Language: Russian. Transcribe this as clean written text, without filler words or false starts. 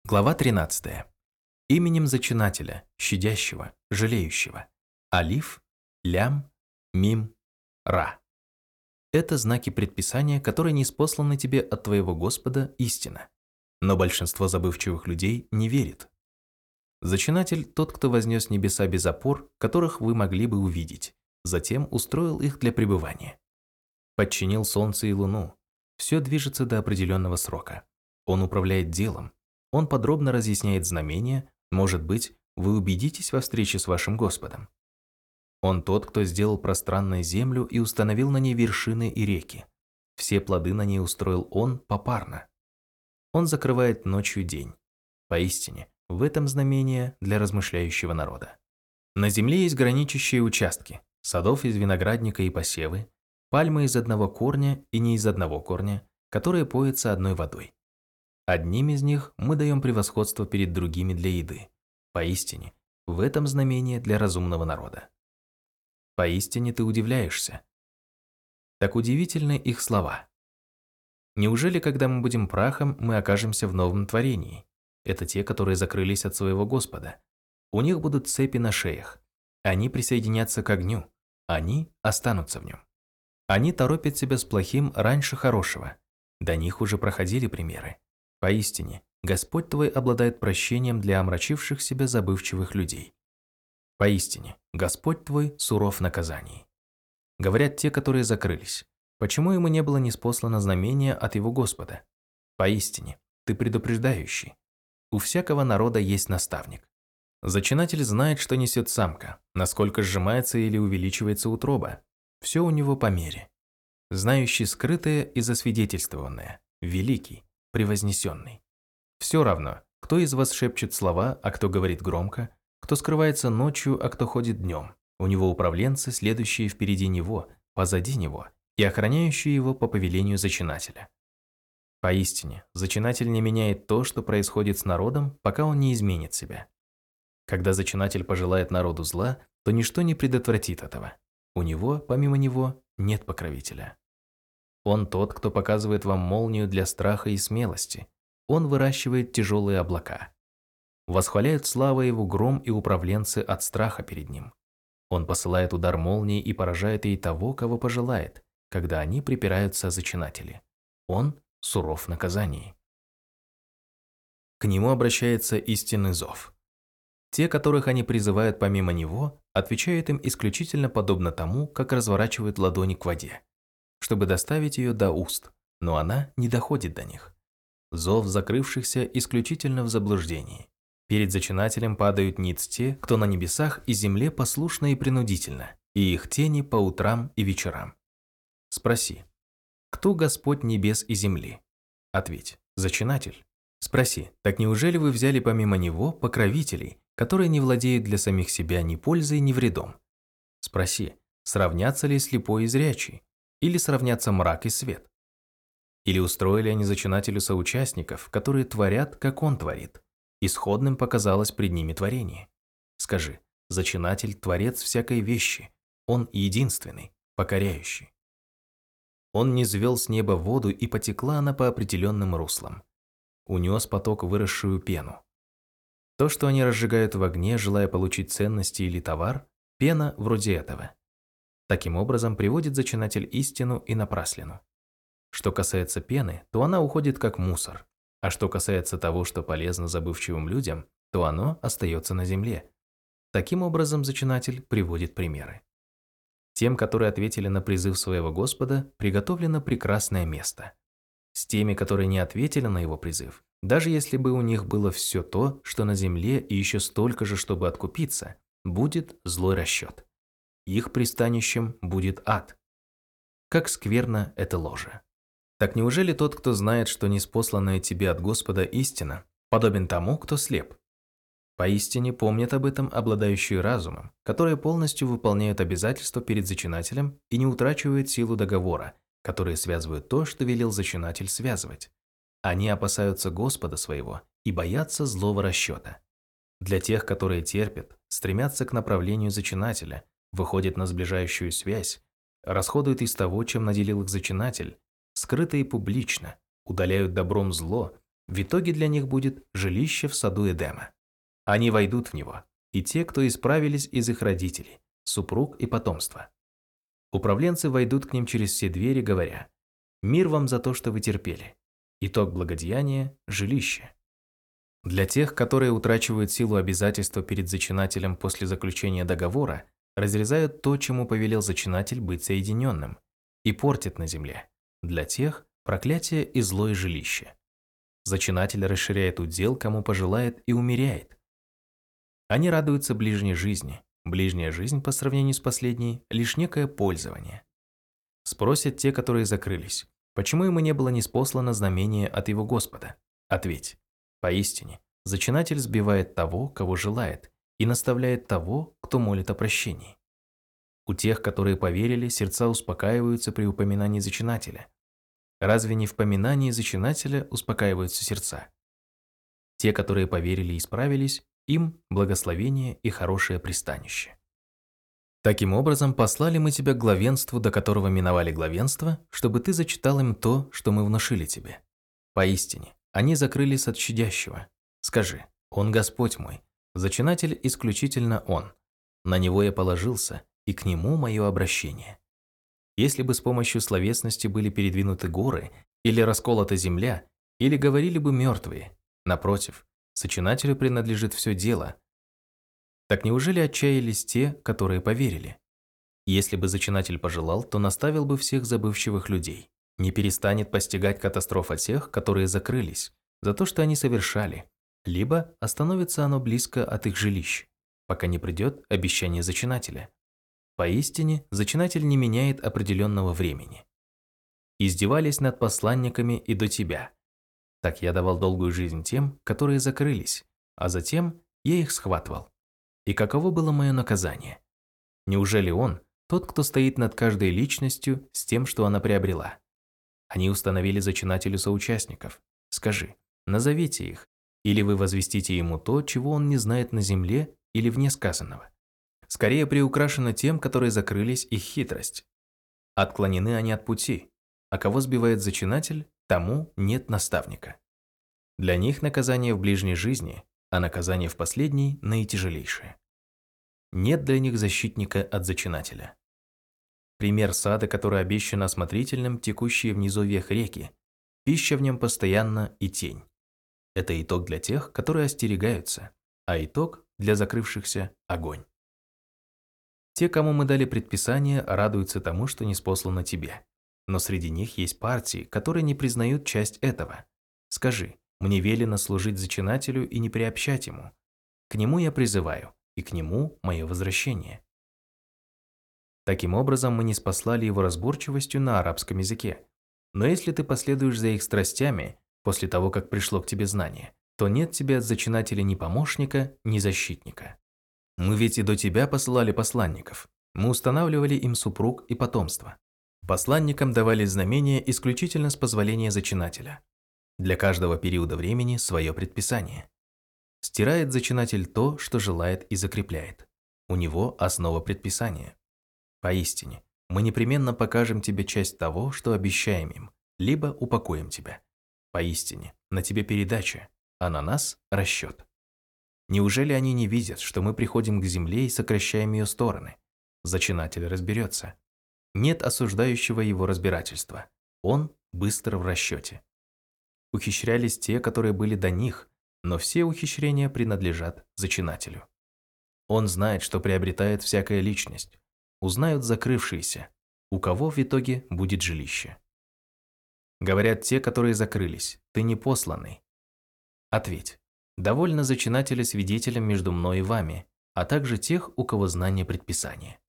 Глава 13. Именем Зачинателя, щадящего, жалеющего. Алиф, Лям, Мим, Ра. Это знаки предписания, которые ниспосланы тебе от твоего Господа истина. Но большинство забывчивых людей не верит. Зачинатель – тот, кто вознес небеса без опор, которых вы могли бы увидеть, затем устроил их для пребывания. Подчинил солнце и луну. Все движется до определенного срока. Он управляет делом. Он подробно разъясняет знамения, может быть, вы убедитесь во встрече с вашим Господом. Он тот, кто сделал пространную землю и установил на ней вершины и реки. Все плоды на ней устроил Он попарно. Он закрывает ночью день. Поистине, в этом знамение для размышляющего народа. На земле есть граничащие участки, садов из виноградника и посевы, пальмы из одного корня и не из одного корня, которые поятся одной водой. Одним из них мы даем превосходство перед другими для еды. Поистине, в этом знамение для разумного народа. Поистине ты удивляешься. Так удивительны их слова. Неужели, когда мы будем прахом, мы окажемся в новом творении? Это те, которые закрылись от своего Господа. У них будут цепи на шеях. Они присоединятся к огню. Они останутся в нем. Они торопят себя с плохим раньше хорошего. До них уже проходили примеры. Поистине, Господь твой обладает прощением для омрачивших себя забывчивых людей. Поистине, Господь твой суров в наказании. Говорят те, которые закрылись. Почему ему не было ниспослано знамения от его Господа? Поистине, ты предупреждающий. У всякого народа есть наставник. Зачинатель знает, что несет самка, насколько сжимается или увеличивается утроба. Все у него по мере. Знающий скрытое и засвидетельствованное, великий, превознесенный. Все равно, кто из вас шепчет слова, а кто говорит громко, кто скрывается ночью, а кто ходит днем. У него управленцы, следующие впереди него, позади него, и охраняющие его по повелению зачинателя. Поистине, зачинатель не меняет то, что происходит с народом, пока он не изменит себя. Когда зачинатель пожелает народу зла, то ничто не предотвратит этого. У него, помимо него, нет покровителя. Он тот, кто показывает вам молнию для страха и смелости. Он выращивает тяжелые облака. Восхваляют слава его гром и управленцы от страха перед ним. Он посылает удар молнии и поражает ей того, кого пожелает, когда они припираются зачинатели. Он суров в наказании. К нему обращается истинный зов. Те, которых они призывают помимо него, отвечают им исключительно подобно тому, как разворачивают ладони к воде, чтобы доставить ее до уст, но она не доходит до них. Зов закрывшихся исключительно в заблуждении. Перед зачинателем падают ниц те, кто на небесах и земле послушно и принудительно, и их тени по утрам и вечерам. Спроси, кто Господь небес и земли? Ответь, зачинатель. Спроси, так неужели вы взяли помимо него покровителей, которые не владеют для самих себя ни пользой, ни вредом? Спроси, сравнятся ли слепой и зрячий? Или сравнятся мрак и свет? Или устроили они зачинателю соучастников, которые творят, как он творит? Исходным показалось пред ними творение. Скажи, зачинатель – творец всякой вещи, он единственный, покоряющий. Он низвел с неба воду, и потекла она по определенным руслам. Унес поток выросшую пену. То, что они разжигают в огне, желая получить ценности или товар, пена вроде этого. Таким образом приводит зачинатель истину и напраслину. Что касается пены, то она уходит как мусор, а что касается того, что полезно забывчивым людям, то оно остается на земле. Таким образом зачинатель приводит примеры. Тем, которые ответили на призыв своего Господа, приготовлено прекрасное место. С теми, которые не ответили на его призыв, даже если бы у них было все то, что на земле, и еще столько же, чтобы откупиться, будет злой расчет. Их пристанищем будет ад. Как скверно это ложе. Так неужели тот, кто знает, что ниспосланная тебе от Господа истина, подобен тому, кто слеп? Поистине помнят об этом обладающие разумом, которые полностью выполняют обязательства перед зачинателем и не утрачивают силу договора, которые связывают то, что велел зачинатель связывать. Они опасаются Господа своего и боятся злого расчета. Для тех, которые терпят, стремятся к направлению зачинателя, выходят на сближающую связь, расходуют из того, чем наделил их зачинатель, скрыто и публично, удаляют добром зло, В итоге для них будет жилище в саду Эдема. Они войдут в него, и те, кто исправились из их родителей, супруг и потомства. Управленцы войдут к ним через все двери, говоря: «Мир вам за то, что вы терпели». Итог благодеяния – жилище. Для тех, которые утрачивают силу обязательства перед зачинателем после заключения договора, разрезают то, чему повелел зачинатель быть соединенным, и портят на земле. Для тех – проклятие и злое жилище. Зачинатель расширяет удел, кому пожелает, и умеряет. Они радуются ближней жизни. Ближняя жизнь по сравнению с последней – лишь некое пользование. Спросят те, которые закрылись: почему ему не было ниспослано знамение от его Господа? Ответь: поистине, зачинатель сбивает того, кого желает, и наставляет того, кто молит о прощении. У тех, которые поверили, сердца успокаиваются при упоминании зачинателя. Разве не в поминании зачинателя успокаиваются сердца? Те, которые поверили и исправились, им благословение и хорошее пристанище. Таким образом, послали мы тебя к главенству, до которого миновали главенство, чтобы ты зачитал им то, что мы внушили тебе. Поистине, они закрылись от щадящего. Скажи: Он Господь мой, зачинатель исключительно Он. На Него я положился, и к Нему мое обращение. Если бы с помощью словесности были передвинуты горы, или расколота земля, или говорили бы мертвые, напротив, зачинателю принадлежит все дело. Так неужели отчаялись те, которые поверили? Если бы зачинатель пожелал, то наставил бы всех забывчивых людей. Не перестанет постигать катастрофа тех, которые закрылись, за то, что они совершали, либо остановится оно близко от их жилищ, пока не придет обещание зачинателя. Поистине, зачинатель не меняет определенного времени. Издевались над посланниками и до тебя. Так я давал долгую жизнь тем, которые закрылись, а затем я их схватывал. И каково было мое наказание? Неужели он, тот, кто стоит над каждой личностью с тем, что она приобрела? Они установили зачинателю соучастников. Скажи: назовите их, или вы возвестите ему то, чего он не знает на земле или вне сказанного. Скорее приукрашено тем, которые закрылись, их хитрость. Отклонены они от пути, а кого сбивает зачинатель, тому нет наставника. Для них наказание в ближней жизни, а наказание в последней наитяжелейшее. Нет для них защитника от зачинателя. Пример сада, который обещан осмотрительным, текущие в низовьях реки, пища в нем постоянно и тень. Это итог для тех, которые остерегаются, а итог для закрывшихся – огонь. Те, кому мы дали предписание, радуются тому, что ниспослано тебе. Но среди них есть партии, которые не признают часть этого. Скажи: мне велено служить зачинателю и не приобщать ему. К нему я призываю, и к нему мое возвращение. Таким образом, мы ниспослали его разборчивостью на арабском языке. Но если ты последуешь за их страстями, после того, как пришло к тебе знание, то нет тебе от зачинателя ни помощника, ни защитника. Мы ведь и до тебя посылали посланников. Мы устанавливали им супруг и потомство. Посланникам давали знамения исключительно с позволения зачинателя. Для каждого периода времени свое предписание. Стирает зачинатель то, что желает, и закрепляет. У него основа предписания. Поистине, мы непременно покажем тебе часть того, что обещаем им, либо упокоим тебя. Поистине, на тебе передача, а на нас расчет. Неужели они не видят, что мы приходим к земле и сокращаем ее стороны? Зачинатель разберется. Нет осуждающего его разбирательства. Он быстро в расчете. Ухищрялись те, которые были до них, но все ухищрения принадлежат зачинателю. Он знает, что приобретает всякая личность. Узнают закрывшиеся, у кого в итоге будет жилище. Говорят те, которые закрылись: ты не посланный. Ответь: довольно зачинателя свидетелем между мной и вами, а также тех, у кого знание предписания.